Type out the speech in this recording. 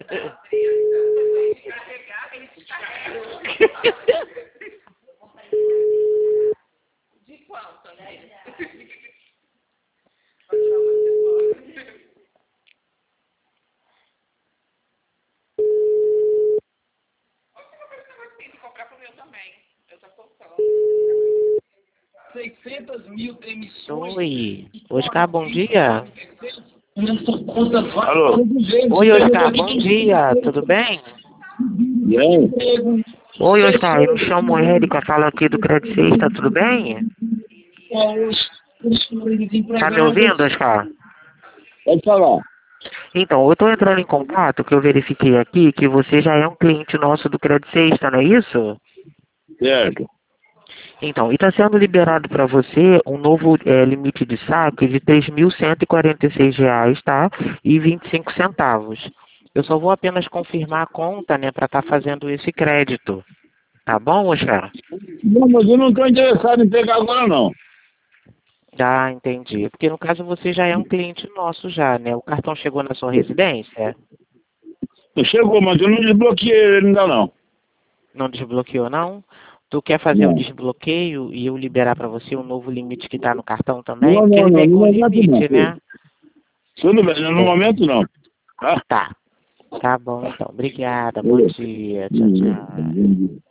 De quanto, né? Tem que comprar pro meu também. Eu tô colocando. 600 mil demissões. Oi, Oscar, bom dia. Alô? Oi, Oscar, bom dia, tudo bem? Bem? Oi, Oscar, eu me chamo Érica, falo aqui do Crédito Sexta, tudo bem? Tá me ouvindo, Oscar? Pode falar. Então, eu tô entrando em contato, que eu verifiquei aqui, que você já é um cliente nosso do Crédito Sexta, não é isso? Certo. Então, e está sendo liberado para você um novo limite de saque de R$ 3.146, tá? E 25 centavos. Eu só vou apenas confirmar a conta, né, para estar fazendo esse crédito. Tá bom, Oscar? Não, mas eu não estou interessado em pegar agora, não. Ah, entendi. Porque no caso você já é um cliente nosso já, né? O cartão chegou na sua residência? Chegou, mas eu não desbloqueei ele ainda, não. Não desbloqueou, não? Tu quer fazer o Não. desbloqueio e eu liberar para você o novo limite que está no cartão também? Não, Porque não, ele não. vem No com o momento, não. limite, né? Tudo bem, no Bom, momento, não. Tá? tá. Tá bom, então. Obrigada. Bom dia. Tchau, tchau. Entendi.